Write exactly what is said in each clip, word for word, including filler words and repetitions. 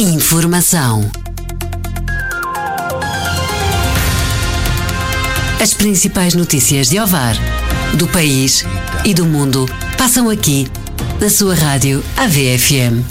Informação. As principais notícias de Ovar, do país e do mundo passam aqui, na sua rádio A V F M.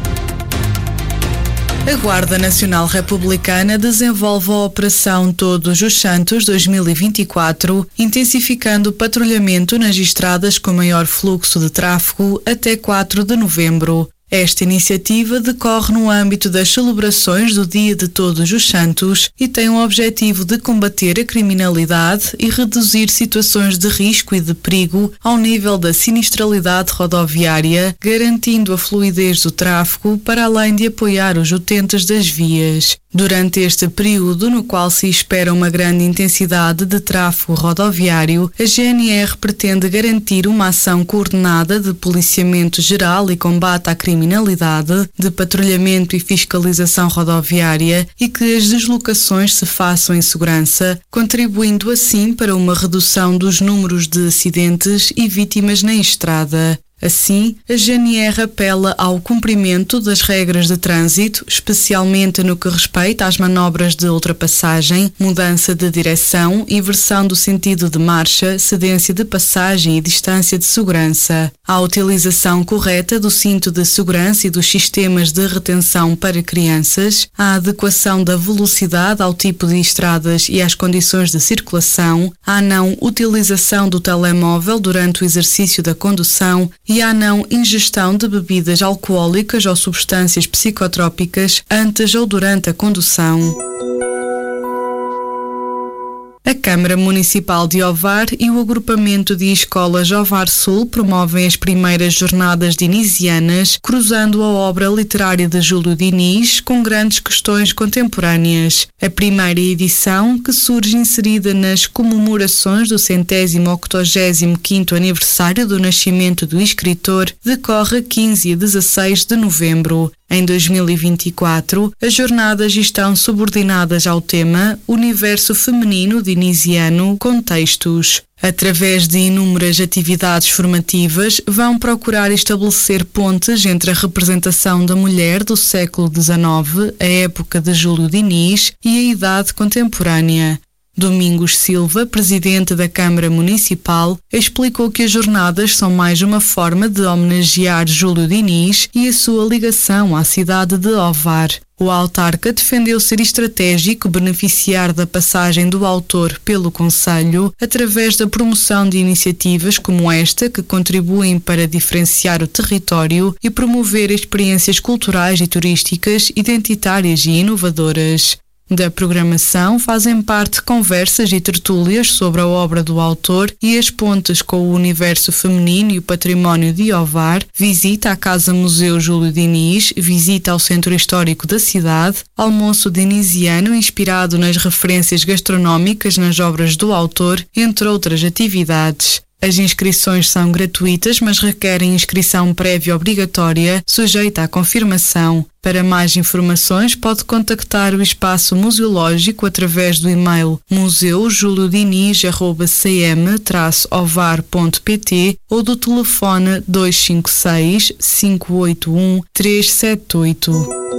A Guarda Nacional Republicana desenvolve a Operação Todos os Santos dois mil e vinte e quatro, intensificando o patrulhamento nas estradas com maior fluxo de tráfego até quatro de novembro. Esta iniciativa decorre no âmbito das celebrações do Dia de Todos os Santos e tem o objetivo de combater a criminalidade e reduzir situações de risco e de perigo ao nível da sinistralidade rodoviária, garantindo a fluidez do tráfego para além de apoiar os utentes das vias. Durante este período, no qual se espera uma grande intensidade de tráfego rodoviário, a G N R pretende garantir uma ação coordenada de policiamento geral e combate à criminalidade, de patrulhamento e fiscalização rodoviária e que as deslocações se façam em segurança, contribuindo assim para uma redução dos números de acidentes e vítimas na estrada. Assim, a G N R apela ao cumprimento das regras de trânsito, especialmente no que respeita às manobras de ultrapassagem, mudança de direção, inversão do sentido de marcha, cedência de passagem e distância de segurança. À utilização correta do cinto de segurança e dos sistemas de retenção para crianças, à adequação da velocidade ao tipo de estradas e às condições de circulação, à não utilização do telemóvel durante o exercício da condução e à não ingestão de bebidas alcoólicas ou substâncias psicotrópicas antes ou durante a condução. A Câmara Municipal de Ovar e o agrupamento de escolas Ovar Sul promovem as primeiras jornadas dinisianas, cruzando a obra literária de Júlio Diniz com grandes questões contemporâneas. A primeira edição, que surge inserida nas comemorações do centésimo octogésimo quinto aniversário do nascimento do escritor, decorre a quinze a dezasseis de novembro. Em dois mil e vinte e quatro, as jornadas estão subordinadas ao tema Universo Feminino Dinisiano Contextos. Através de inúmeras atividades formativas, vão procurar estabelecer pontes entre a representação da mulher do século dezenove, a época de Júlio Diniz, e a idade contemporânea. Domingos Silva, presidente da Câmara Municipal, explicou que as jornadas são mais uma forma de homenagear Júlio Diniz e a sua ligação à cidade de Ovar. O autarca defendeu ser estratégico beneficiar da passagem do autor pelo concelho através da promoção de iniciativas como esta que contribuem para diferenciar o território e promover experiências culturais e turísticas identitárias e inovadoras. Da programação fazem parte conversas e tertúlias sobre a obra do autor e as pontes com o universo feminino e o património de Ovar, visita à Casa-Museu Júlio Diniz, visita ao Centro Histórico da cidade, almoço dinisiano inspirado nas referências gastronómicas nas obras do autor, entre outras atividades. As inscrições são gratuitas, mas requerem inscrição prévia obrigatória, sujeita à confirmação. Para mais informações, pode contactar o Espaço Museológico através do e-mail museu julio diniz arroba c m traço ovar ponto p t ou do telefone dois cinco seis, cinco oito um, três sete oito.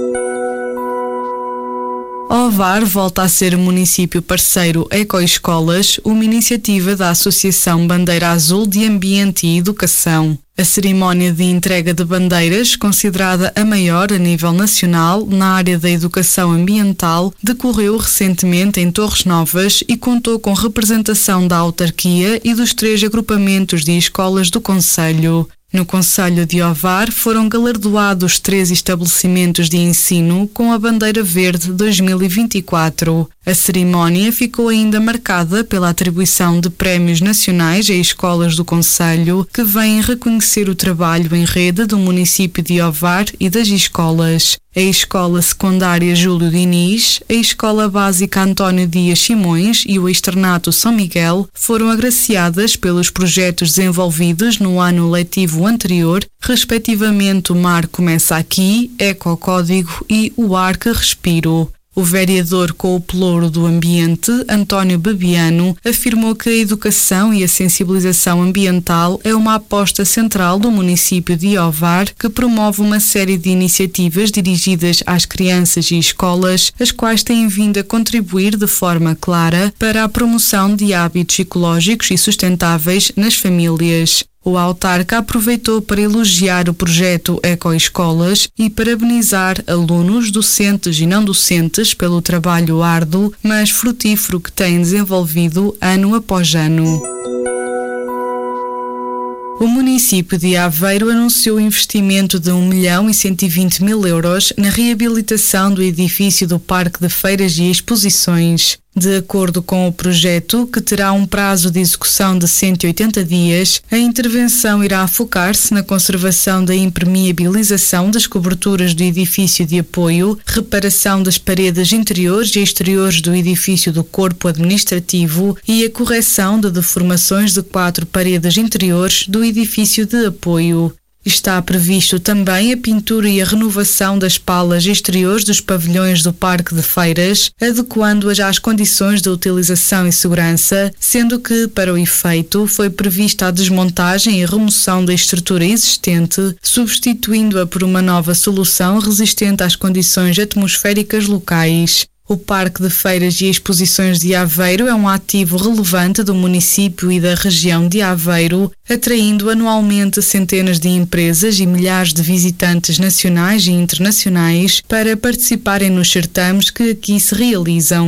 Ovar volta a ser município parceiro Ecoescolas, uma iniciativa da Associação Bandeira Azul de Ambiente e Educação. A cerimónia de entrega de bandeiras, considerada a maior a nível nacional na área da educação ambiental, decorreu recentemente em Torres Novas e contou com representação da autarquia e dos três agrupamentos de escolas do concelho. No concelho de Ovar foram galardoados três estabelecimentos de ensino com a Bandeira Verde dois mil e vinte e quatro. A cerimónia ficou ainda marcada pela atribuição de prémios nacionais a escolas do concelho que vêm reconhecer o trabalho em rede do município de Ovar e das escolas. A Escola Secundária Júlio Diniz, a Escola Básica António Dias Simões e o Externato São Miguel foram agraciadas pelos projetos desenvolvidos no ano letivo anterior, respectivamente o Mar Começa Aqui, Ecocódigo e o Ar que Respiro. O vereador com o pelouro do ambiente, António Bebiano, afirmou que a educação e a sensibilização ambiental é uma aposta central do município de Ovar, que promove uma série de iniciativas dirigidas às crianças e escolas, as quais têm vindo a contribuir de forma clara para a promoção de hábitos ecológicos e sustentáveis nas famílias. O autarca aproveitou para elogiar o projeto Ecoescolas e parabenizar alunos, docentes e não docentes pelo trabalho árduo, mas frutífero que têm desenvolvido ano após ano. O município de Aveiro anunciou investimento de um milhão e cento e vinte mil euros na reabilitação do edifício do Parque de Feiras e Exposições. De acordo com o projeto, que terá um prazo de execução de cento e oitenta dias, a intervenção irá focar-se na conservação da impermeabilização das coberturas do edifício de apoio, reparação das paredes interiores e exteriores do edifício do corpo administrativo e a correção de deformações de quatro paredes interiores do edifício de apoio. Está previsto também a pintura e a renovação das palas exteriores dos pavilhões do Parque de Feiras, adequando-as às condições de utilização e segurança, sendo que, para o efeito, foi prevista a desmontagem e remoção da estrutura existente, substituindo-a por uma nova solução resistente às condições atmosféricas locais. O Parque de Feiras e Exposições de Aveiro é um ativo relevante do município e da região de Aveiro, atraindo anualmente centenas de empresas e milhares de visitantes nacionais e internacionais para participarem nos certames que aqui se realizam.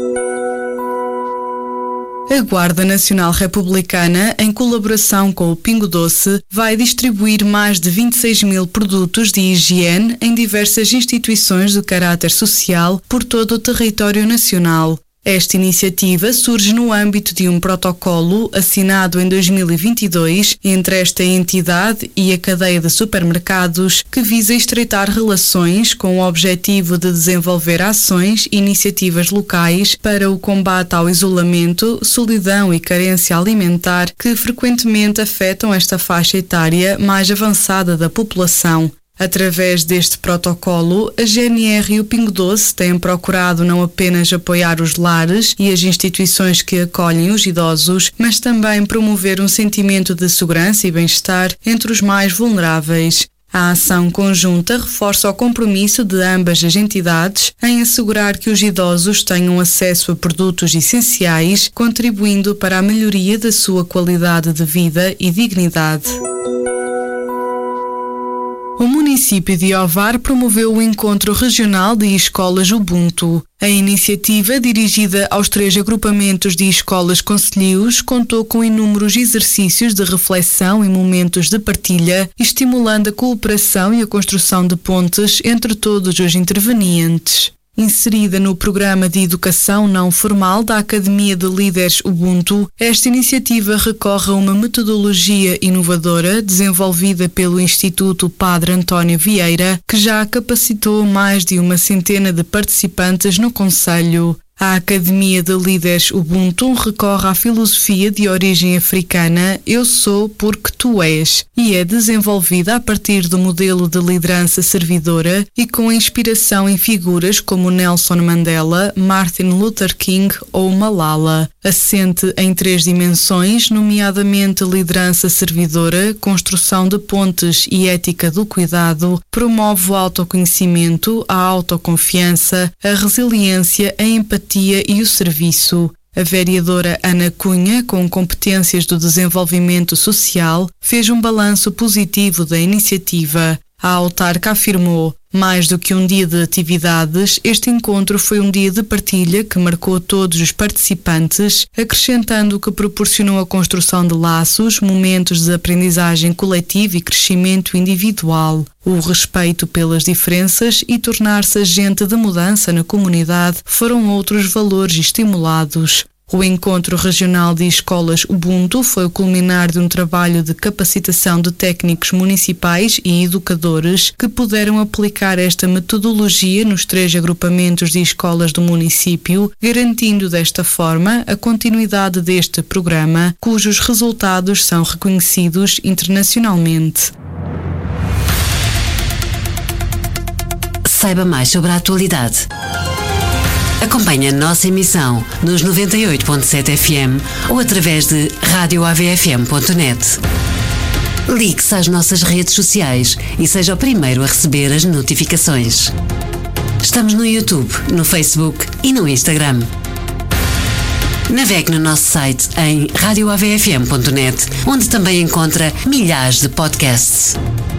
A Guarda Nacional Republicana, em colaboração com o Pingo Doce, vai distribuir mais de vinte e seis mil produtos de higiene em diversas instituições de caráter social por todo o território nacional. Esta iniciativa surge no âmbito de um protocolo assinado em dois mil e vinte e dois entre esta entidade e a cadeia de supermercados, que visa estreitar relações com o objetivo de desenvolver ações e iniciativas locais para o combate ao isolamento, solidão e carência alimentar que frequentemente afetam esta faixa etária mais avançada da população. Através deste protocolo, a G N R e o Pingo Doce têm procurado não apenas apoiar os lares e as instituições que acolhem os idosos, mas também promover um sentimento de segurança e bem-estar entre os mais vulneráveis. A ação conjunta reforça o compromisso de ambas as entidades em assegurar que os idosos tenham acesso a produtos essenciais, contribuindo para a melhoria da sua qualidade de vida e dignidade. O município de Ovar promoveu o Encontro Regional de Escolas Ubuntu. A iniciativa, dirigida aos três agrupamentos de escolas concelhios, contou com inúmeros exercícios de reflexão e momentos de partilha, estimulando a cooperação e a construção de pontes entre todos os intervenientes. Inserida no programa de educação não formal da Academia de Líderes Ubuntu, esta iniciativa recorre a uma metodologia inovadora desenvolvida pelo Instituto Padre António Vieira, que já capacitou mais de uma centena de participantes no concelho. A Academia de Líderes Ubuntu recorre à filosofia de origem africana Eu sou porque tu és e é desenvolvida a partir do modelo de liderança servidora e com inspiração em figuras como Nelson Mandela, Martin Luther King ou Malala. Assente em três dimensões, nomeadamente liderança servidora, construção de pontes e ética do cuidado, promove o autoconhecimento, a autoconfiança, a resiliência, a empatia e o serviço. A vereadora Ana Cunha, com competências do desenvolvimento social, fez um balanço positivo da iniciativa. A autarca afirmou: mais do que um dia de atividades, este encontro foi um dia de partilha que marcou todos os participantes, acrescentando que proporcionou a construção de laços, momentos de aprendizagem coletiva e crescimento individual. O respeito pelas diferenças e tornar-se agente de mudança na comunidade foram outros valores estimulados. O Encontro Regional de Escolas Ubuntu foi o culminar de um trabalho de capacitação de técnicos municipais e educadores que puderam aplicar esta metodologia nos três agrupamentos de escolas do município, garantindo desta forma a continuidade deste programa, cujos resultados são reconhecidos internacionalmente. Saiba mais sobre a atualidade Acompanhe a nossa emissão nos noventa e oito ponto sete F M ou através de rádio A V F M ponto net. Ligue-se às nossas redes sociais e seja o primeiro a receber as notificações. Estamos no YouTube, no Facebook e no Instagram. Navegue no nosso site em rádio A V F M ponto net, onde também encontra milhares de podcasts.